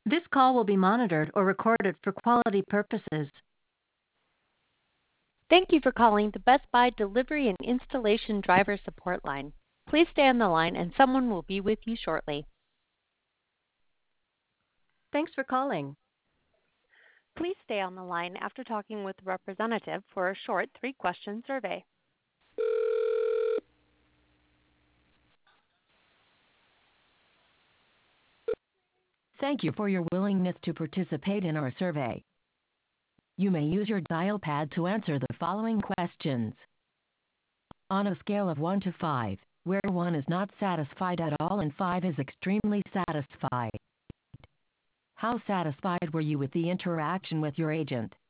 This call will be monitored or recorded for quality purposes. Thank you for calling the Best Buy Delivery and Installation Driver Support Line. Please stay on the line and someone will be with you shortly. Thanks for calling. Please stay on the line after talking with a representative for a short 3-question survey. Thank you for your willingness to participate in our survey. You may use your dial pad to answer the following questions. On a scale of 1 to 5, where 1 is not satisfied at all and 5 is extremely satisfied, how satisfied were you with the interaction with your agent?